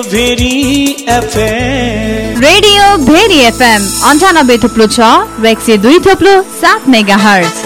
Radio very FM 98.6 र 102.7 megahertz.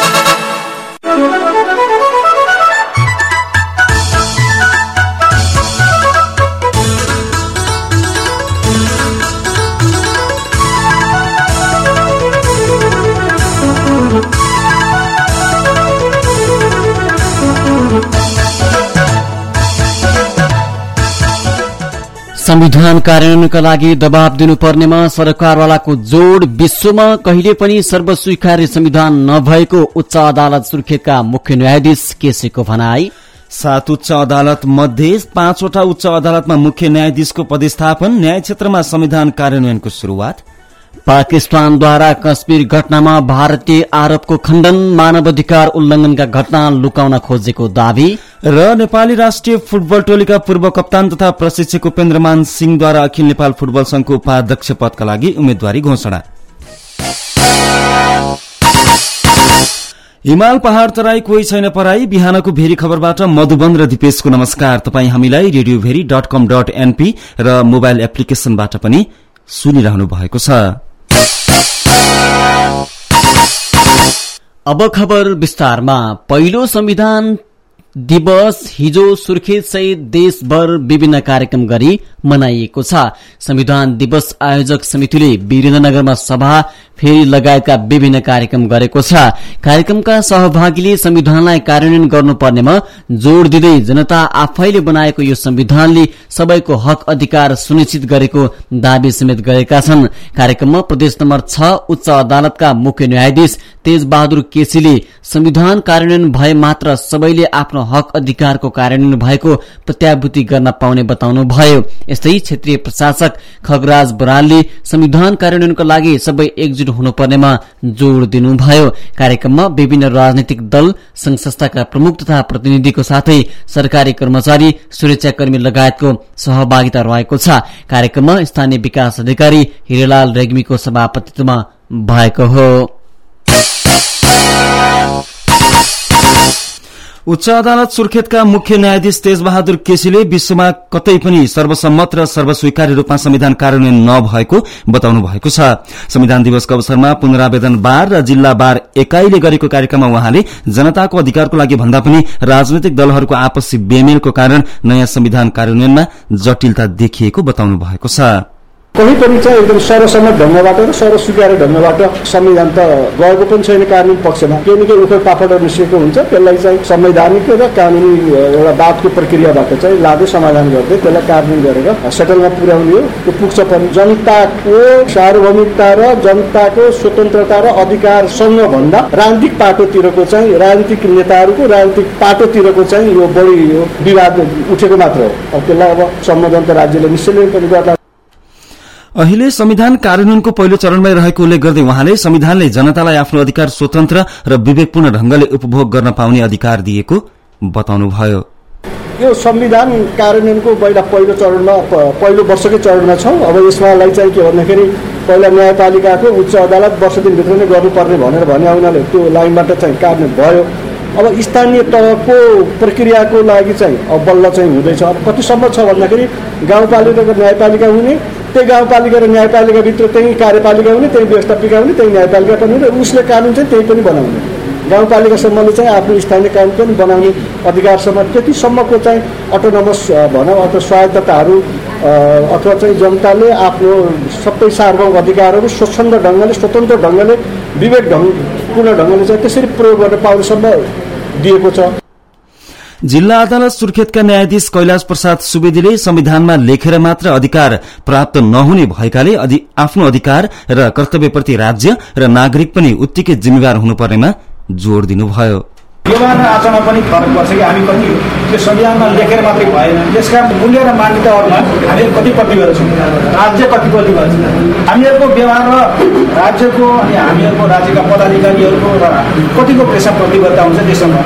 संविधान कार्यान्वयनका लागि दबाव दिनुपर्नेमा सरकारवालाको जोड। विश्वमा कहिले पनि सर्वस्वीकार्य संविधान नभएको उच्च अदालत सुर्खेतका मुख्य न्यायाधीश केसीको भनाई। 7 उच्च अदालत मध्ये 5वटा उच्च अदालतमा मुख्य न्यायाधीशको पदस्थापन। न्याय क्षेत्रमा संविधान कार्यान्वयनको शुरूआत। पाकिस्तानद्वारा कश्मीर घटनामा भारतीय आरोपको खण्डन। मानवाधिकार उल्लंघनका घटना लुकाउन खोजेको दावी। र नेपाली राष्ट्रिय फुटबल टोलीका पूर्व कप्तान तथा प्रशिक्षक उपेन्द्रमान सिंहद्वारा अखिल नेपाल फुटबल संघको उपाध्यक्ष पदका लागि उम्मेद्वारी घोषणा। हिमाल पहाड़ तराई कोही छैन पराई। बिहानको भेरी खबरबाट मधुबन र दिपेशको नमस्कार। तपाई हामीलाई radioveri.com.np र मोबाइल एप्लिकेशनबाट पनि सुनिरहनु भएको छ। अब खबर विस्तारमा। पहिलो संविधान दिवस हिजो सुर्खेत सहित देशभर विभिन्न कार्यक्रम गरी मनाइएको छ। संविधान दिवस आयोजक समितिले वीरेन्द्रनगरमा सभा फेरी लगायतका विभिन्न कार्यक्रम गरेको छ। कार्यक्रमका सहभागीले संविधानलाई कार्यान्वयन गर्नुपर्नेमा जोड़ दिँदै जनता आफैले बनाएको यो संविधानले सबैको हक अधिकार सुनिश्चित गरेको दावी समेत गरेका छन्। कार्यक्रममा प्रदेश नम्बर 6 उच्च अदालतका मुख्य न्यायाधीश तेज बहादुर केसीले संविधान कार्यान्वयन भए मात्र सबैले आफ्नो हक अधिकारको कार्यान्वयन भएको प्रत्याभूति गर्न पाउने बताउनुभयो। यस्तै क्षेत्रीय प्रशासक खगराज बरालले संविधान कार्यान्वयनको लागि सबै एकजुट हुनुपर्नेमा जोड़ दिनुभयो। कार्यक्रममा विभिन्न राजनीतिक दल, संघ संस्थाका प्रमुख तथा प्रतिनिधिको साथै सरकारी कर्मचारी, सुरक्षाकर्मी लगायतको सहभागिता रहेको छ। कार्यक्रममा स्थानीय विकास अधिकारी हिरेलाल रेग्मीको सभापतित्वमा भएको हो। उच्च अदालत सुर्खेतका मुख्य न्यायाधीश तेज बहादुर केसीले विश्वमा कतै पनि सर्वसम्मत र सर्वस्वीकार्य रूपमा संविधान कार्यान्वयन नभएको बताउनु भएको छ। संविधान दिवसको अवसरमा पुनरावेदन बार र जिल्ला बार एकाइले गरेको कार्यक्रममा उहाँले जनताको अधिकारको लागि भन्दा पनि राजनैतिक दलहरूको आपसी बेमेलको कारण नयाँ संविधान कार्यान्वयनमा जटिलता देखिएको बताउनु भएको छ। कही पनि चाहिँ एकदम सर्वसम्मत ढंगबाट र सर्वस्वीकार्य ढंगबाट संविधान त गएको पनि छैन कानुनी पक्षमा। केही न केही उखड पापड निस्केको हुन्छ। त्यसलाई चाहिँ संवैधानिक र कानुनी एउटा वादको प्रक्रियाबाट चाहिँ लागू समाधान गर्दै त्यसलाई कार्यान्वयन गरेर सेटलमा पुर्याउने हो। त्यो पुग्छ पनि। जनताको सार्वभौमिकता र जनताको स्वतन्त्रता र अधिकारसँग भन्दा राजनीतिक पाटोतिरको चाहिँ राजनीतिक नेताहरूको राजनीतिक पाटोतिरको चाहिँ यो बढी विवाद उठेको मात्र हो। अब त्यसलाई अब सम्बन्धित राज्यले निश्चय पनि गर्ला। अहिले संविधान कार्यान्वयनको पहिलो चरणमै रहेको उल्लेख गर्दै उहाँले संविधानले जनतालाई आफ्नो अधिकार स्वतन्त्र र विवेकपूर्ण ढंगले उपभोग गर्न पाउने अधिकार दिएको बताउनुभयो। यो संविधान कार्यान्वयनको पहिलो चरणमा पहिलो वर्षकै चरणमा छौं। अब यसमालाई चाहिँ के भन्दाखेरि पहिला न्यायपालिकाको उच्च अदालत वर्ष दिनभित्र नै गर्नुपर्ने भनेर भने हुनाले त्यो लाइनबाट चाहिँ कार्यान्वयन भयो। अब स्थानीय तहको प्रक्रियाको लागि चाहिँ अब बल्ल चाहिँ हुँदैछ। अब कतिसम्म छ भन्दाखेरि गाउँपालिका र न्यायपालिका हुने, त्यही गाउँपालिका र न्यायपालिका भित्र त्यही कार्यपालिका हुने, त्यही व्यवस्थापिका हुने, त्यही न्यायपालिका पनि हुने, उसले कानुन चाहिँ त्यही पनि बनाउने। गाउँपालिकासम्मले चाहिँ आफ्नो स्थानीय कानुन पनि बनाउने अधिकारसम्म त्यतिसम्मको चाहिँ अटोनोमस भनौँ अथवा स्वायत्तताहरू अथवा चाहिँ जनताले आफ्नो सबै सार्वभौम अधिकारहरू स्वच्छन्द ढंगले स्वतन्त्र ढंगले विवेक पूर्ण ढंगले चाहिँ त्यसरी प्रयोग गर्न पाउनेसम्म दिएको छ। जिल्ला अदालत सुर्खेतका न्यायाधीश कैलाश प्रसाद सुवेदीले संविधानमा लेखेर मात्र अधिकार प्राप्त नहुने भएकाले आफ्नो अधिकार र कर्तव्यप्रति राज्य र नागरिक पनि उत्तिकै जिम्मेवार हुनुपर्नेमा जोड़ दिनुभयो। व्यवहार र आचरणमा पनि फरक पर्छ कि हामी कति त्यो संविधानमा लेखेर मात्रै भएन, त्यसका मूल्य र मान्यताहरूमा हामीहरू कति प्रतिबद्ध छौँ, राज्य कति प्रतिबद्ध छ, हामीहरूको व्यवहार र राज्यको अनि हामीहरूको राज्यका पदाधिकारीहरूको र कतिको पेशा प्रतिबद्धता हुन्छ त्यसमा।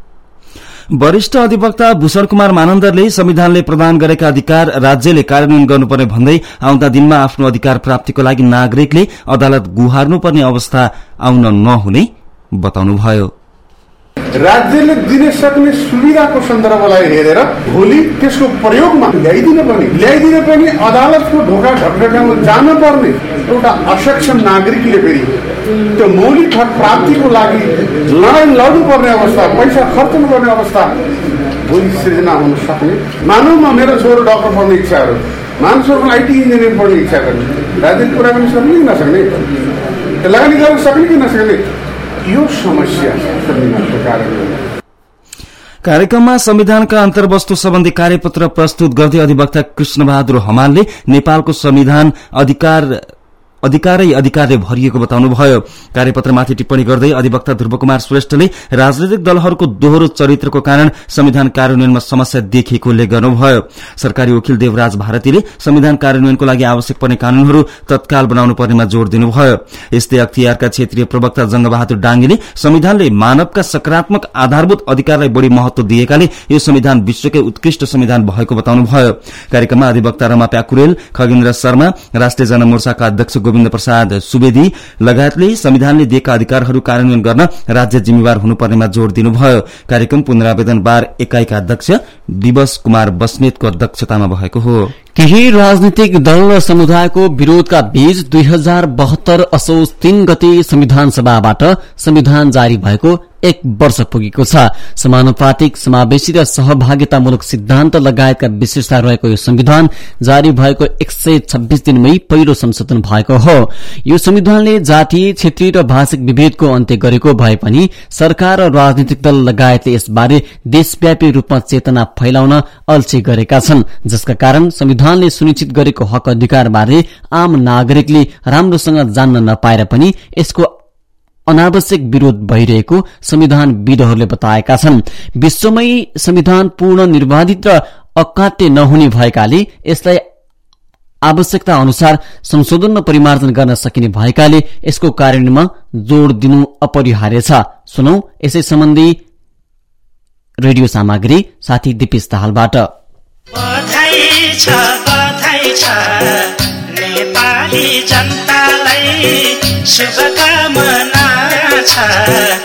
वरिष्ठ अधिवक्ता भूषण कुमार मानन्दरले संविधानले प्रदान गरेका अधिकार राज्यले कार्यान्वयन गर्नुपर्ने भन्दै आउँदा दिनमा आफ्नो अधिकार प्राप्तिको लागि नागरिकले अदालत गुहार्नुपर्ने अवस्था आउन नहुने बताउनुभयो। राज्यले दिन सक्ने सुविधाको सन्दर्भलाई हेरेर भोलि त्यसको प्रयोगमा ल्याइदिन पनि अदालतको ढोका ढकढकाउन जान पर्ने एउटा असक्षम नागरिकले फेरि त्यो मौलिक हक प्राप्तिको लागि लडाइँ लड्नुपर्ने अवस्था, पैसा खर्च गर्नुपर्ने अवस्था भोलि सृजना हुन सक्ने। मानव म मेरो छोरो डक्टर पढ्ने इच्छाहरू, मानव छोरोको आइटी इन्जिनियरिङ पढ्ने इच्छा गर्ने, राजनीतिक कुरा पनि सक्ने कि नसक्ने, लगानी गर्न सक्ने कि नसक्ने, यो समस्या संविधानको कारणले। कार्यक्रममा संविधानका अन्तर्वस्तु सम्बन्धी कार्यपत्र प्रस्तुत गर्दै अधिवक्ता कृष्णबहादुर हमालले नेपालको संविधान अधिकारले भरिएको बताउनुभयो। कार्यपत्रमाथि टिप्पणी गर्दै अधिवक्ता ध्रुवकुमार श्रेष्ठले राजनैतिक दलहरूको दोहोरो चरित्रको कारण संविधान कार्यान्वयनमा समस्या देखिएको उल्लेख गर्नुभयो। सरकारी वकिल देवराज भारतीले संविधान कार्यान्वयनको लागि आवश्यक पर्ने कानूनहरू तत्काल बनाउनु पर्नेमा जोड़ दिनुभयो। यस्तै अख्तियारका क्षेत्रीय प्रवक्ता जंगबहादुर डांगीले संविधानले मानवका सकारात्मक आधारभूत अधिकारलाई बढ़ी महत्व दिएकाले यो संविधान विश्वकै उत्कृष्ट संविधान भएको बताउनुभयो। कार्यक्रममा अधिवक्ता रमा प्याकुरेल, खगेन्द्र शर्मा, राष्ट्रिय जनमोर्चाका अध्यक्ष गोविन्द प्रसाद सुवेदी लगायतले संविधानले दिएका अधिकारहरू कार्यान्वयन गर्न राज्य जिम्मेवार हुनुपर्नेमा जोड़ दिनुभयो। कार्यक्रम पुनरावेदन बार एकाइका अध्यक्ष दिवस कुमार बस्नेतको अध्यक्षतामा भएको हो। केही राजनीतिक दल र समुदायको विरोधका बीच 2072 असोज 3 गते संविधान सभाबाट संविधान जारी भएको 1 वर्ष पुगेको छ। समानुपातिक, समावेशी र सहभागितामूलक सिद्धान्त लगायतका विशेषता रहेको यो संविधान जारी भएको 126 दिनमै पहिलो संशोधन भएको हो। यो संविधानले जातीय, क्षेत्रीय र भाषिक विभेदको अन्त्य गरेको भए पनि सरकार र राजनीतिक दल लगायतले यसबारे देशव्यापी रूपमा चेतना फैलाउन अल्छी गरेका छन्, जसका कारण संविधानले सुनिश्चित गरेको हक अधिकारबारे आम नागरिकले राम्रोसँग जान्न नपाएर पनि यसको अनावश्यक विरोध भइरहेको संविधानविदहरूले बताएका छन्। विश्वमै संविधान पूर्ण निर्वाधित र अकाट्य नहुने भएकाले यसलाई आवश्यकता अनुसार संशोधन र परिमार्जन गर्न सकिने भएकाले यसको कार्यान्वयनमा जोड़ दिनु अपरिहार्य छ। सुनौ यसै सम्बन्धी रेडियो सामग्री साथी दिपेश दाहालबाट। नेपाली जनतालाई शुभकामना छ।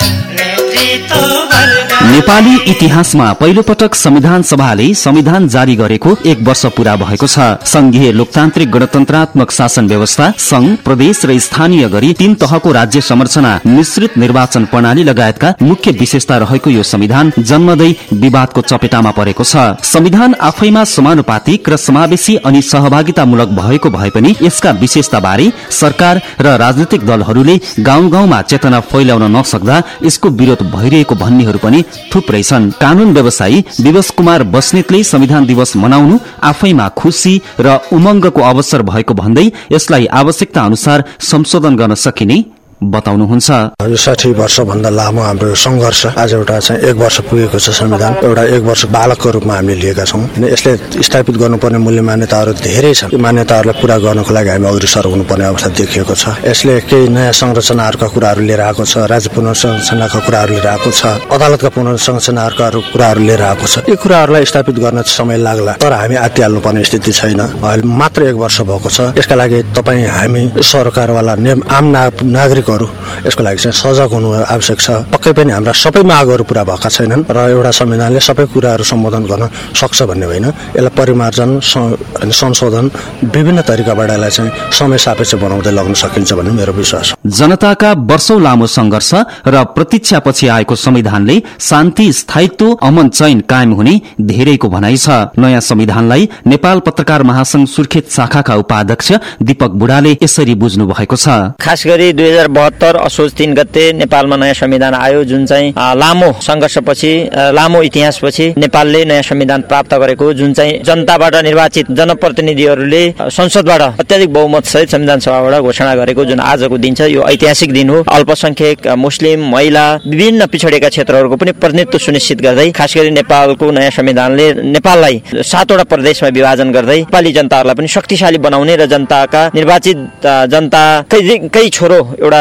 नेपाली इतिहासमा पहिलो पटक संविधान सभाले संविधान जारी गरेको 1 वर्ष पूरा भएको छ। संघीय लोकतान्त्रिक गणतन्त्रात्मक शासन व्यवस्था, संघ, प्रदेश र स्थानीय गरी 3 तहको राज्य संरचना, मिश्रित निर्वाचन प्रणाली लगायतका मुख्य विशेषता रहेको यो संविधान जन्मदै विवादको चपेटामा परेको छ। संविधान आफैमा समानुपातिक र समावेशी अनि सहभागितामूलक भएको भए पनि यसका विशेषता बारे सरकार र राजनीतिक दलहरूले गाउँ गाउँमा चेतना फैलाउन नसक्दा यसको विरोध भइरहेको भन्नेहरू पनि थुप्रै छन्। कानून व्यवसायी दिवस कुमार बस्नेतले संविधान दिवस मनाउनु आफैमा खुशी र उमंगको अवसर भएको भन्दै यसलाई आवश्यकता अनुसार संशोधन गर्न सकिने बताउनुहुन्छ। यो 60 वर्षभन्दा लामो हाम्रो संघर्ष आज एउटा चाहिँ 1 वर्ष पुगेको छ। संविधान एउटा 1 वर्ष बालकको रूपमा हामीले लिएका छौँ। यसले स्थापित गर्नुपर्ने मूल्य मान्यताहरू धेरै छन्। यो मान्यताहरूलाई पूरा गर्नको लागि हामी अग्रसर हुनुपर्ने अवस्था देखिएको छ। यसले केही नयाँ संरचनाहरूका कुराहरू लिएर आएको छ, राज्य पुनर्संरचनाका कुराहरू लिएर आएको छ, अदालतका पुनर्संरचनाहरूका कुराहरू लिएर आएको छ। यी कुराहरूलाई स्थापित गर्न समय लाग्ला, तर हामी आत्तिहाल्नुपर्ने स्थिति छैन। अहिले मात्र 1 वर्ष भएको छ। यसका लागि तपाईँ, हामी, सरकारवाला, आम नागरिक यसको लागि चाहिँ सजग हुनु आवश्यक छ। पक्कै पनि हाम्रा सबै मागहरू पूरा भएका छैनन् र एउटा संविधानले सबै कुराहरू सम्बोधन गर्न सक्छ भन्ने होइन। यसलाई परिमार्जन, संशोधन विभिन्न तरिकाबाट यसलाई चाहिँ समय सापेक्ष बनाउँदै लग्न सकिन्छ भन्ने मेरो विश्वास हो। जनताका वर्षौं लामो संघर्ष र प्रतीक्षापछि आएको संविधानले शान्ति, स्थायित्व, अमन चयन कायम हुने धेरैको भनाइ छ। नयाँ संविधानलाई नेपाल पत्रकार महासंघ सुर्खेत शाखाका उपाध्यक्ष दीपक बुढाले यसरी बुझ्नु भएको छ। खास गरी 2072 असोज 3 गते नेपालमा नयाँ संविधान आयो, जुन चाहिँ लामो संघर्षपछि, लामो इतिहासपछि नेपालले नयाँ संविधान प्राप्त गरेको, जुन चाहिँ जनताबाट निर्वाचित जनप्रतिनिधिहरूले संसदबाट अत्याधिक बहुमत सहित संविधान सभाबाट घोषणा गरेको जुन आजको दिन छ, यो ऐतिहासिक दिन हो। अल्पसंख्यक, मुस्लिम, महिला, विभिन्न पिछडिएका क्षेत्रहरूको पनि प्रतिनिधित्व सुनिश्चित गर्दै, खास गरी नेपालको नयाँ संविधानले नेपाललाई 7 वटा प्रदेशमा विभाजन गर्दै नेपाली जनताहरूलाई पनि शक्तिशाली बनाउने र जनताका निर्वाचित जनताकै छोरो एउटा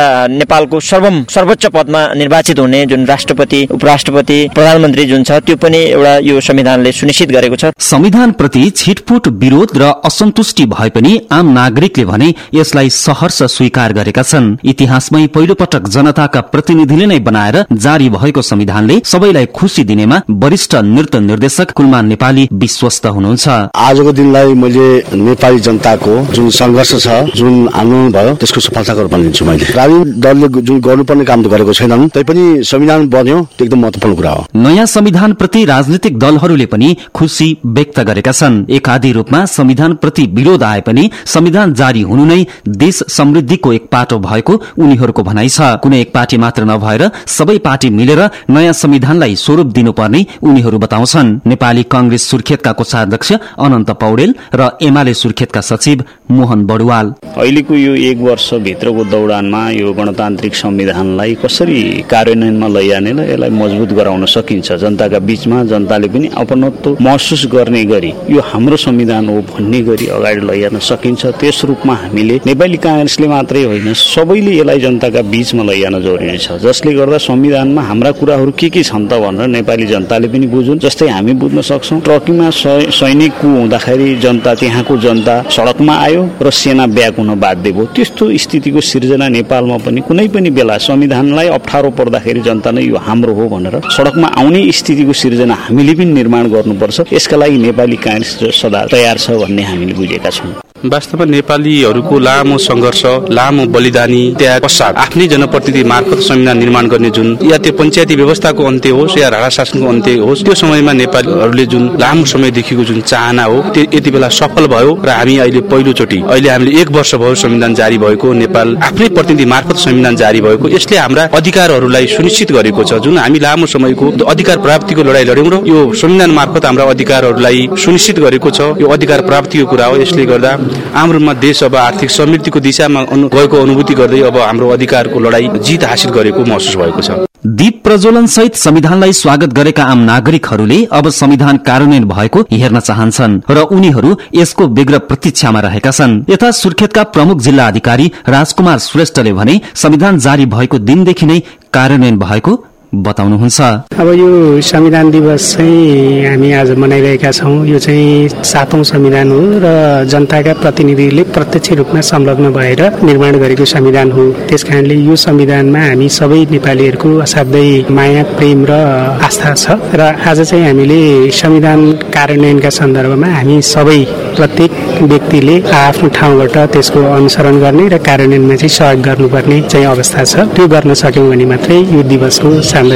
नेपालको सर्वोच्च पदमा निर्वाचित हुने जुन राष्ट्रपति, उपराष्ट्रपति, प्रधानमन्त्री जुन छ त्यो पनि एउटा यो संविधानले सुनिश्चित गरेको छ। संविधान प्रति छिटफुट विरोध र असन्तुष्टि भए पनि आम नागरिकले भने यसलाई सहर्ष स्वीकार गरेका छन्। इतिहासमै पहिलो पटक जनताका प्रतिनिधिले नै बनाएर जारी भएको संविधानले सबैलाई खुशी दिनेमा वरिष्ठ नृत्य निर्देशक कुलमान नेपाली विश्वस्त हुनुहुन्छ। आजको दिनलाई मैले नेपाली जनताको जुन संघर्ष छ, जुन आन्दोलन भयो, त्यसको सफलताको रूपमा लिन्छु। मैले राजनीतिक दलले जुन गर्नुपर्ने काम त गरेको छैनन्, तैपनि संविधान बन्यो, त्यो एकदम महत्त्वपूर्ण कुरा हो। नयाँ संविधान प्रति राजनीतिक दलहरूले पनि खुशी व्यक्त गरेका छन्। एकाधी रूपमा संविधान प्रति विरोध आए पनि संविधान जारी हुनु नै देश समृद्धिको एक पाटो भएको उनीहरूको भनाइ छ। कुनै एक पार्टी मात्र नभएर सबै पार्टी मिलेर नयाँ संविधानलाई स्वरूप दिनुपर्ने उनीहरू बताउँछन्। नेपाली कांग्रेस सुर्खेतका कोषाध्यक्ष अनन्त पौडेल र एमाले सुर्खेतका सचिव मोहन बडुवाल अहिलेको यो 1 वर्षभित्रको दौडानमा यो गणतान्त्रिक संविधानलाई कसरी कार्यान्वयनमा लैजाने र यसलाई मजबुत गराउन सकिन्छ, जनताका बीचमा जनताले पनि अपनत्व महसुस गर्ने गरी यो हाम्रो संविधान हो भन्ने गरी अगाडि लैजान सकिन्छ। त्यस रूपमा हामीले नेपाली कांग्रेसले मात्रै होइन सबैले यसलाई जनताका बीचमा लैजान जरुरी छ, जसले गर्दा संविधानमा हाम्रा कुराहरू के छन् त भनेर नेपाली जनताले पनि बुझुन्। जस्तै हामी बुझ्न सक्छौं ट्रकीमा सैनिक हुँदाखेरि जनता, त्यहाँको जनता सडकमा आयो र सेना ब्याक हुन बाध्य भयो। त्यस्तो स्थितिको सिर्जना नेपालमा पनि कुनै पनि बेला संविधानलाई अप्ठ्यारो पर्दाखेरि जनता नै यो हाम्रो हो भनेर सडकमा आउने स्थितिको सिर्जना हामीले पनि निर्माण गर्नुपर्छ। यसका लागि नेपाली कांग्रेस सदा तयार छ भन्ने हामीले बुझेका छौं। वास्तवमा नेपालीहरूको लामो संघर्ष, लामो बलिदानी त्याग पश्चात आफ्नै जनप्रतिनिधि मार्फत संविधान निर्माण गर्ने जुन या त्यो पञ्चायती व्यवस्थाको अन्त्य होस् या राणा शासनको अन्त्य होस्, त्यो समयमा नेपालीहरूले जुन लामो समयदेखिको जुन चाहना हो त्यो यति बेला सफल भयो र हामी अहिले पहिलोचोटि हामीले 1 वर्ष भयो संविधान जारी भएको, नेपाल आफ्नै प्रतिनिधि मार्फत संविधान जारी भएको, यसले हाम्रा अधिकारहरूलाई सुनिश्चित गरेको छ। जुन हामी लामो समयको अधिकार प्राप्तिको लडाई लड्यौं र यो संविधान मार्फत हाम्रा अधिकारहरूलाई सुनिश्चित गरेको छ। यो अधिकार प्राप्तिको कुरा हो। यसले गर्दा आम्रोमा देश अब आर्थिक समृद्धिको दिशामा गएको अनुभूति गर्दै अब हाम्रो अधिकारको लडाई जित हासिल गरेको महसुस भएको छ। दीप प्रज्वलन सहित संविधानलाई स्वागत गरेका आम नागरिकहरूले अब संविधान कार्यान्वयन भएको हेर्न चाहन्छन् र उनीहरू यसको व्यग्र प्रतीक्षामा रहेका छन्। यता सुर्खेतका प्रमुख जिल्ला अधिकारी राजकुमार श्रेष्ठले भने संविधान जारी भएको दिनदेखि नै कार्यान्वयन भएको बताउनुहुन्छ। अब यो संविधान दिवस चाहिँ हामी आज मनाइरहेका छौं। यो चाहिँ 7औं संविधान हो र जनताका प्रतिनिधिले प्रत्यक्ष रूपमा संलग्न भएर निर्माण गरेको संविधान हो। त्यसकारणले यो संविधानमा हामी सबै नेपालीहरूको असाध्यै माया, प्रेम र आस्था छ र आज चाहिँ हामीले संविधान कार्यान्वयनका सन्दर्भमा हामी सबै प्रत्येक व्यक्तिले आफ्नो ठाउँबाट त्यसको अनुसरण गर्ने र कार्यान्वयनमा चाहिँ सहयोग गर्नुपर्ने चाहिँ अवस्था छ। त्यो गर्न सक्यौं भने मात्रै यो दिवसको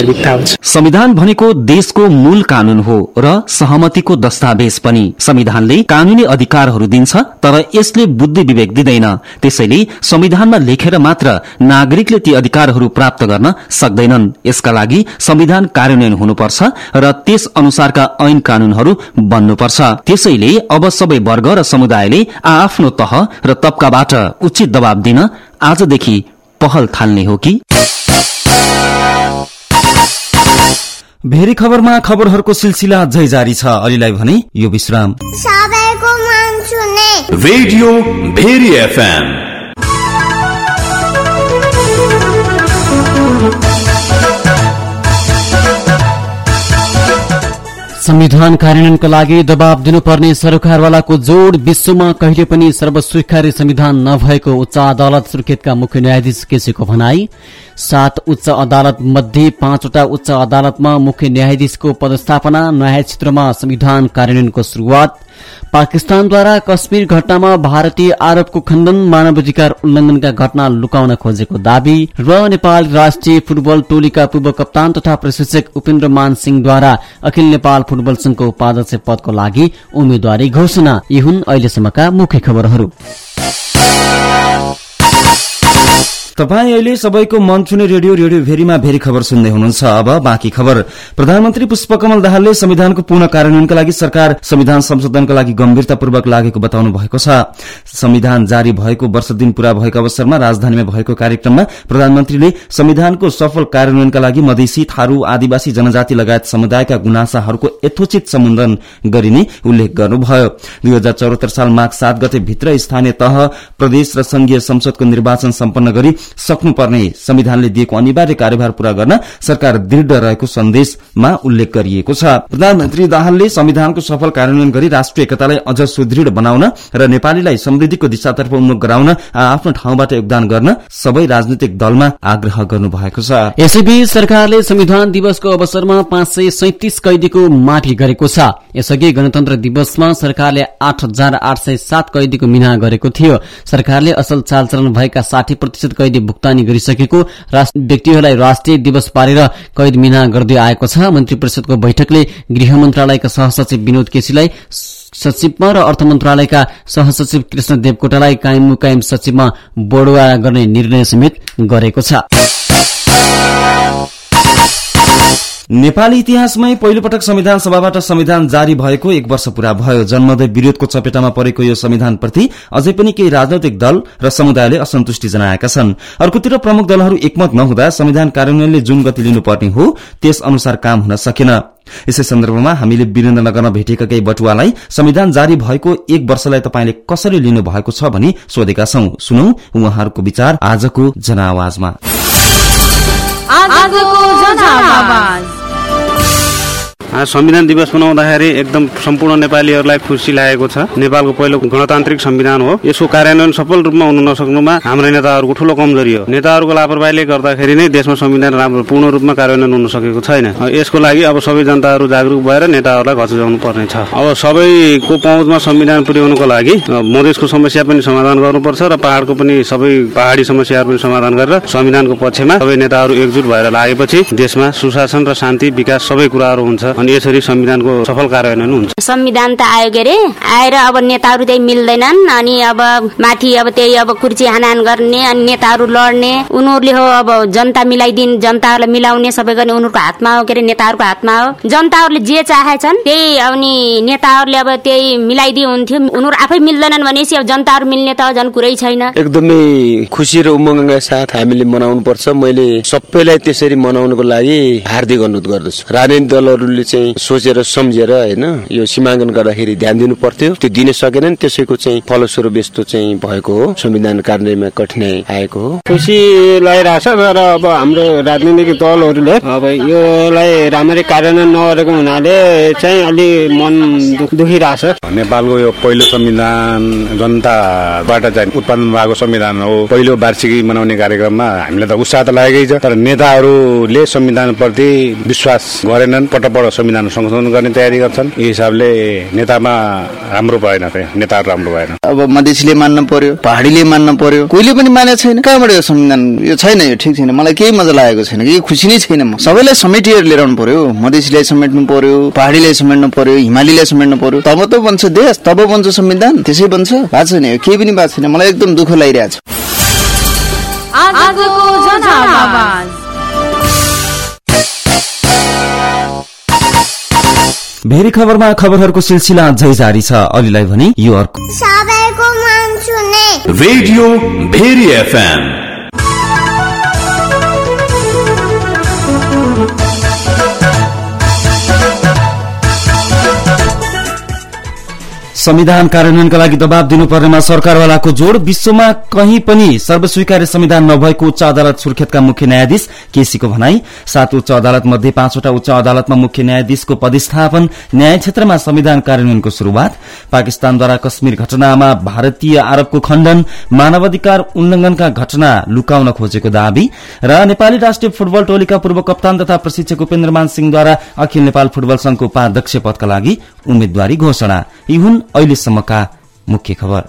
संविधान भनेको देशको मूल कानून हो र सहमतिको दस्तावेज पनि। संविधानले कानूनी अधिकारहरू दिन्छ तर यसले बुद्धि विवेक दिँदैन। त्यसैले संविधानमा लेखेर मात्र नागरिकले ती अधिकारहरू प्राप्त गर्न सक्दैनन्। यसका लागि संविधान कार्यान्वयन हुनुपर्छ र त्यस अनुसारका ऐन कानूनहरू बन्नुपर्छ। त्यसैले अब सबै वर्ग र समुदायले आफ्नो तह र तबकाबाट उचित दबाव दिन आजदेखि पहल थाल्ने हो कि? भेरी खबरमा खबरहरूको सिलसिला अझै जारी छ। अलिलाई भने यो विश्राम। सबैको मन सुने रेडियो भेरी एफएम। संविधान कार्यान्वयनका लागि दबाव दिनुपर्ने सरकारवालाको जोड। विश्वमा कहिले पनि सर्वस्वीकार्य संविधान नभएको उच्च अदालत सुर्खेतका मुख्य न्यायाधीश केसीको भनाई। 7 उच्च अदालत मध्ये 5वटा उच्च अदालतमा मुख्य न्यायाधीशको पदस्थापना। न्याय क्षेत्रमा संविधान कार्यान्वयनको शुरूआत। पाकिस्तानद्वारा कश्मीर घटनामा भारतीय आरोपको खण्डन। मानवाधिकार उल्लंघनका घटना लुकाउन खोजेको दावी। र नेपाल राष्ट्रिय फुटबल टोलीका पूर्व कप्तान तथा प्रशिक्षक उपेन्द्र मान सिंहद्वारा अखिल नेपाल फुटबल संघको उपाध्यक्ष पदको लागि उम्मेद्वारी घोषणा। यी हुन् अहिलेसम्मका मुख्य खबरहरू। तपाईं अहिले सबैको मन छुने रेडियो भेरीमा भेरी खबर सुन्दै हुनुहुन्छ। अब बाँकी खबर। प्रधानमन्त्री पुष्पकमल दाहालले संविधानको पूर्ण कार्यान्वयनका लागि सरकार संविधान संशोधनका लागि गम्भीरतापूर्वक लागेको बताउनु भएको छ। संविधान जारी भएको वर्ष दिन पूरा भएको अवसरमा राजधानीमा भएको कार्यक्रममा प्रधानमन्त्रीले संविधानको सफल कार्यान्वयनका लागि मधेसी, थारू, आदिवासी जनजाति लगायत समुदायका गुनासाहरूको यथोचित सम्बोधन गरिने उल्लेख गर्नुभयो। 2074 साल माघ 7 गते भित्र स्थानीय तह, प्रदेश र संघीय संसदको निर्वाचन सम्पन्न गरी सक्नुपर्ने संविधानले दिएको अनिवार्य कार्यभार पूरा गर्न सरकार दृढ रहेको सन्देशमा उल्लेख गरिएको छ। प्रधानमन्त्री दाहालले संविधानको सफल कार्यान्वयन गरी राष्ट्रिय एकतालाई अझ सुदृढ बनाउन र नेपालीलाई समृद्धिको दिशातर्फ उन्मुख गराउन आफ्नो ठाउँबाट योगदान गर्न सबै राजनीतिक दलमा आग्रह गर्नुभएको छ। यसैबीच सरकारले संविधान दिवसको अवसरमा 537 कैदीको माफी गरेको छ। यसअघि गणतन्त्र दिवसमा सरकारले 8807 कैदीको मिना गरेको थियो। सरकारले असल चालचलन भएका 60% कैदी भुक्तानी गरिसकेको व्यक्तिहरूलाई राष्ट्रिय दिवस पारेर कैद मिना गर्दै आएको छ। मन्त्री परिषदको बैठकले गृह मन्त्रालयका सहसचिव विनोद केसीलाई सचिवमा र अर्थ मन्त्रालयका सहसचिव कृष्ण देवकोटालाई कायम मुकायम सचिवमा बढुवा गर्ने निर्णय समेत गरेको छ। नेपाली इतिहासमै पहिलो पटक संविधान सभाबाट संविधान जारी भएको 1 वर्ष पूरा भयो। जन्मदै विरोधको चपेटामा परेको यो संविधानप्रति अझै पनि केही राजनैतिक दल र समुदायले असन्तुष्टि जनाएका छन्। अर्कोतिर प्रमुख दलहरू एकमत नहुँदा संविधान कार्यान्वयनले जुन गति लिनुपर्ने हो त्यस अनुसार काम हुन सकेन। यसै सन्दर्भमा हामीले वीरेन्द्रनगरमा भेटेका केही बटुवालाई संविधान जारी भएको 1 वर्षलाई तपाईले कसरी लिनु भएको छ भनी सोधेका छौं। सुनौ उहाँहरूको विचार आजको जनआवाजमा। संविधान दिवस मनाउँदाखेरि एकदम सम्पूर्ण नेपालीहरूलाई खुसी लागेको छ। नेपालको पहिलो गणतान्त्रिक संविधान हो। यसको कार्यान्वयन सफल रूपमा हुन नसक्नुमा हाम्रा नेताहरूको ठूलो कमजोरी हो। नेताहरूको लापरवाहीले गर्दाखेरि नै देशमा संविधान राम्रो पूर्ण रूपमा कार्यान्वयन हुन सकेको छैन। यसको लागि अब सबै जनताहरू जागरूक भएर नेताहरूलाई घचाउनु पर्ने छ। अब सबैको पहुँचमा संविधान पुर्याउनको लागि मधेसको समस्या पनि समाधान गर्नुपर्छ र पहाड़को पनि सबै पहाड़ी समस्याहरू पनि समाधान गरेर संविधानको पक्षमा सबै नेताहरू एकजुट भएर लागेपछि देशमा सुशासन र शान्ति विकास सबै कुराहरू हुन्छ। यसरी संविधानको सफल कार्यान्वयन हुन्छ। संविधान त आयो के रे आएर अब नेताहरू त्यही मिल्दैनन् अनि अब माथि अब त्यही अब कुर्सी हानाहान गर्ने अनि नेताहरू लड्ने उनीहरूले हो अब जनता मिलाइदिन जनताहरूलाई मिलाउने सबै गर्ने उनीहरूको हातमा हो के रे नेताहरूको हातमा हो। जनताहरूले जे चाहेछन् त्यही अनि नेताहरूले अब त्यही मिलाइदिए हुन्थ्यो। उनीहरू आफै मिल्दैनन् भनेपछि अब जनताहरू मिल्ने त झन् कुरै छैन। एकदमै खुसी र उमङ्गका साथ हामीले मनाउनु पर्छ। मैले सबैलाई त्यसरी मनाउनको लागि हार्दिक अनुरोध गर्दछु। राजनीतिक दलहरूले चाहिँ सोचेर सम्झेर हैन यो सीमाङ्कन गर्दाखेरि ध्यान दिनु पर्थ्यो। त्यो दिन सकेनन्। त्यसैको चाहिँ फलस्वरूप यस्तो चाहिँ भएको हो। संविधान कार्यान्वयनमा कठिनाइ आएको हो। खुसी लागिरहेछ तर अब हाम्रो राजनीतिक दलहरूले अब योलाई राम्ररी कार्यान्वयन नगरेको हुनाले चाहिँ अलि मन दुखिरहेछ। नेपालको यो पहिलो संविधान जनताबाट चाहिँ उत्पन्न भएको संविधान हो। पहिलो वार्षिकी मनाउने कार्यक्रममा हामीलाई त उत्साह त लागेकै छ तर नेताहरूले संविधानप्रति विश्वास गरेनन्। पटपट संविधान संशोधन गर्ने तयारी गर्छन्। यही हिसाबले नेतामा राम्रो भएन। नेताहरू राम्रो भएन। अब मधेसीले मान्न पर्यो पहाडीले मान्न पर्यो कोहीले पनि मानेको छैन। कहाँबाट यो संविधान यो छैन यो ठिक छैन। मलाई केही मजा लागेको छैन कि खुसी नै छैन। म सबैलाई समेटेर लिएर आउनु पर्यो। मधेसीलाई समेट्नु पर्यो पहाडीलाई समेट्नु पर्यो हिमालीलाई समेट्नु पर्यो तब त बन्छ देश तब बन्छ संविधान। त्यसै बन्छ भएको छैन यो केही पनि भएको छैन। मलाई एकदम दुःख लागिरहेछ। भेरी खबरमा खबरहरूको सिलसिला अझै जारी छ। अलिलाई भने यो अर्को सबैको मन सुने रेडियो भेरी एफएम। संविधान कार्यान्वयनका लागि दबाव दिनुपर्नेमा सरकारवालाको जोड़। विश्वमा कहीं पनि सर्वस्वीकार्य संविधान नभएको उच्च अदालत सुर्खेतका मुख्य न्यायाधीश केसीको भनाई। 7 उच्च अदालत मध्ये 5वटा उच्च अदालतमा मुख्य न्यायाधीशको पदस्थापन। न्याय क्षेत्रमा संविधान कार्यान्वयनको शुरूआत। पाकिस्तानद्वारा कश्मीर घटनामा भारतीय आरोपको खण्डन। मानवाधिकार उल्लंघनका घटना लुकाउन खोजेको दावी र नेपाली राष्ट्रिय फुटबल टोलीका पूर्व कप्तान तथा प्रशिक्षक उपेन्द्रमान सिंहद्वारा अखिल नेपाल फुटबल संघको उपाध्यक्ष पदका लागि उम्मेद्वारी घोषणा। यी हुन् अहिलेसम्मका मुख्य खबर।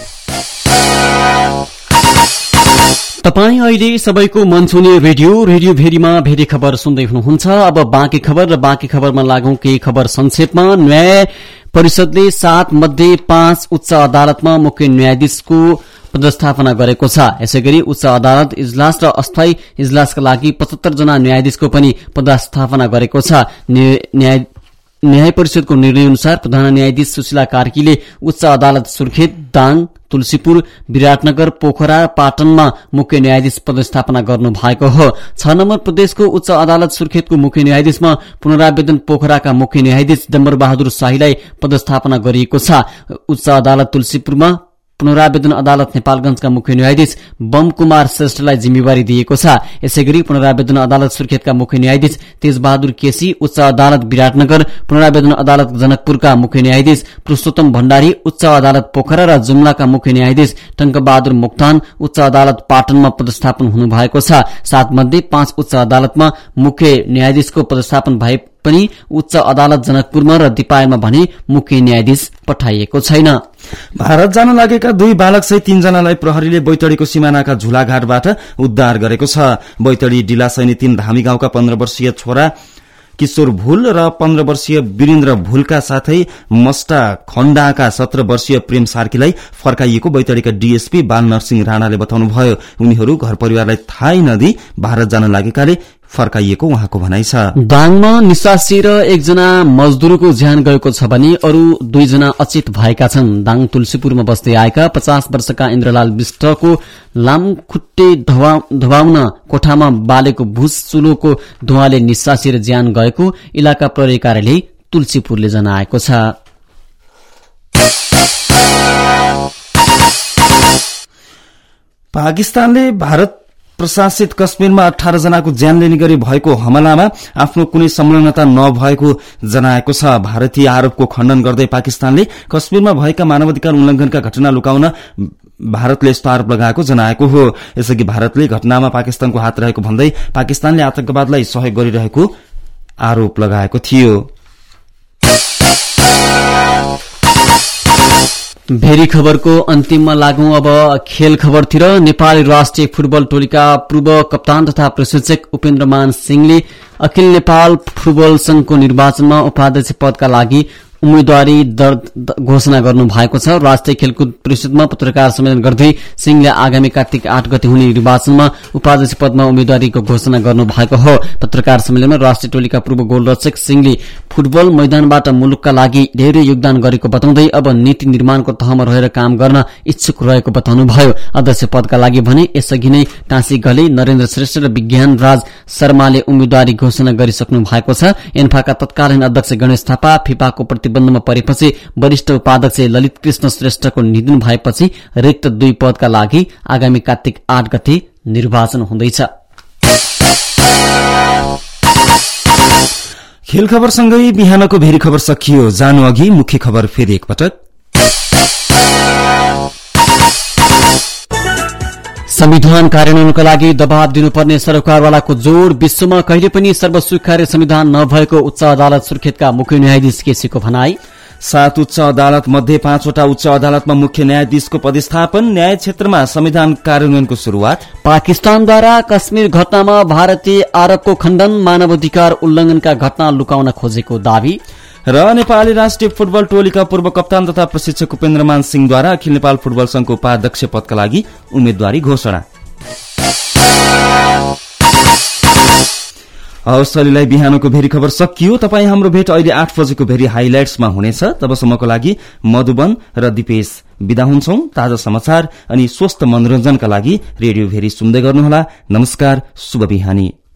तपाईँ अहिले सबैको मन छुने रेडियो भेरीमा भेरी खबर सुन्दै हुनुहुन्छ। अब बाँकी खबर र बाँकी खबरमा लागौं केही खबर संक्षेपमा। न्याय परिषदले 7 मध्ये 5 उच्च अदालतमा मुख्य न्यायाधीशको पदस्थापना गरेको छ। यसैगरी उच्च अदालत इजलास र अस्थायी इजलासका लागि 75 जना न्यायाधीशको पनि पदस्थापना गरेको छ। न्याय परिषदको निर्णय अनुसार प्रधान न्यायाधीश सुशीला कार्कीले उच्च अदालत सुर्खेत दाङ तुलसीपुर विराटनगर पोखरा पाटनमा मुख्य न्यायाधीश पदस्थापना गर्नु भएको हो। 6 नम्बर प्रदेशको उच्च अदालत सुर्खेतको मुख्य न्यायाधीशमा पुनरावेदन पोखराका मुख्य न्यायाधीश डम्बर बहादुर शाहीलाई पदस्थापना गरिएको छ। उच्च अदालत तुलसीपुरमा पुनरावेदन अदालत नेपालगंजका मुख्य न्यायाधीश बम कुमार श्रेष्ठलाई जिम्मेवारी दिएको छ। यसैगरी पुनरावेदन अदालत सुर्खेतका मुख्य न्यायाधीश तेजबहादुर केसी, उच्च अदालत विराटनगर, पुनरावेदन अदालत जनकपुरका मुख्य न्यायाधीश पुरुषोत्तम भण्डारी, उच्च अदालत पोखरा र जुम्लाका मुख्य न्यायाधीश टंकबहादुर मोक्तान उच्च अदालत पाटनमा पदस्थापन हुनुभएको छ। 7 मध्ये 5 उच्च अदालतमा मुख्य न्यायाधीशको पदस्थापन भए पनि उच्च अदालत जनकपुरमा र दिपायलमा भने मुख्य न्यायाधीश पठाइएको छैन। भारत जान लागेका 2 बालक सहित 3 जनालाई प्रहरीले बैतडीको सिमानाका झुलाघाटबाट उद्धार गरेको छ। बैतडी डिलासैनी 3 धामी गाउँका 15 वर्षीय छोरा किशोर भूल र 15 वर्षीय वीरेन्द्र भूलका साथै मस्टा खण्डाका 17 वर्षीय प्रेम सार्कीलाई फर्काइएको बैतडीका डीएसपी बाल नरसिंह राणाले बताउनुभयो। उनीहरू घर परिवारलाई थाहै नदिई भारत जान लागेकाले फर्काइएको उहाँको भनाइ छ। दाङमा निसासी र 1 जना मजदुरको ज्यान गएको छ भने अरू 2 जना अचेत भएका छन्। दाङ तुलसीपुरमा बस्दै आएका 50 वर्षका इन्द्रलाल विष्टको लामखुट्टे धवाउन कोठामा बालेको भुस चुलोको धुवाले निसासी र ज्यान गएको इलाका प्रहरी कार्यालय तुलसीपुरले जनाएको छ। पाकिस्तानले भारत प्रशासित कश्मीरमा 18 जनाको ज्यान लिने गरी भएको हमलामा आफ्नो कुनै संलग्नता नभएको जनाएको छ। भारतीय आरोपको खण्डन गर्दै पाकिस्तानले कश्मीरमा भएका मानवाधिकार उल्लंघनका घटना लुकाउन भारतले यस्तो आरोप लगाएको जनाएको हो। यसअघि भारतले घटनामा पाकिस्तानको हात रहेको भन्दै पाकिस्तानले आतंकवादलाई सहयोग गरिरहेको आरोप लगाएको थियो। भेरी खबरको अन्तिममा लागौं अब खेल खबरतिर। नेपाली राष्ट्रिय फुटबल टोलीका पूर्व कप्तान तथा प्रशिक्षक उपेन्द्रमान सिंहले अखिल नेपाल फुटबल संघको निर्वाचनमा उपाध्यक्ष पदका लागि उम्मेदवारी घोषणा गर्नु भएको छ। राष्ट्रिय खेलकुद परिषदमा पत्रकार सम्मेलन गर्दै सिंहले आगामी कार्तिक 8 गते हुने निर्वाचनमा उपाध्यक्ष पदमा उम्मेदवारीको घोषणा गर्नु भएको हो। पत्रकार सम्मेलनमा राष्ट्रिय टोलीका पूर्व गोलरक्षक सिंहले फुटबल मैदानबाट मुलुकका लागि धेरै योगदान गरेको बताउँदै अब नीति निर्माणको तहमा रहेर काम गर्न इच्छुक रहेको बताउनुभयो। अध्यक्ष पदका लागि भने यसअघि नै टाँसी गले, नरेन्द्र श्रेष्ठ र विज्ञान राज शर्माले उम्मेदवारी घोषणा गरिसक्नु भएको छ। एन्फाका तत्कालीन अध्यक्ष गणेश थापा फिफाको प्रतिबन्धमा परेपछि वरिष्ठ उपाध्यक्ष ललित कृष्ण श्रेष्ठको निधन भएपछि रिक्त 2 पदका लागि आगामी कार्तिक 8 गते निर्वाचन हुँदैछ। खेल खबरसँगै बिहानको भेरी खबर सकियो। जानु अघि मुख्य खबर फेरि एकपटक। संविधान कार्यान्वयनका लागि दबाव दिनुपर्ने सरकारवालाको जोड़। विश्वमा कहिले पनि सर्वस्वीकार्य संविधान नभएको उच्च अदालत सुर्खेतका मुख्य न्यायाधीश केसीको भनाई। 7 उच्च अदालत मध्ये 5 वटा उच्च अदालतमा मुख्य न्यायाधीशको पदस्थापन। न्याय क्षेत्रमा संविधान कार्यान्वयनको शुरूआत। पाकिस्तानद्वारा कश्मीर घटनामा भारतीय आरोपको खण्डन। मानवाधिकार उल्लंघनका घटना लुकाउन खोजेको दावी। र नेपाली राष्ट्रिय फुटबल टोलीका पूर्व कप्तान तथा प्रशिक्षक उपेन्द्रमान सिंहद्वारा अखिल नेपाल फुटबल संघको उपाध्यक्ष पदका लागि उम्मेदवारी घोषणा। हौसलीलाई बिहानको भेरी खबर सकियो। तपाई हाम्रो भेट अहिले 8 बजेको भेरी हाइलाइट्समा हुनेछ। तबसम्मको लागि मधुबन र दिपेश बिदा हुन्छौं। ताजा समाचार अनि स्वस्थ मनोरञ्जनका लागि रेडियो भेरी सुन्दै गर्नुहोला। नमस्कार, शुभ बिहानी।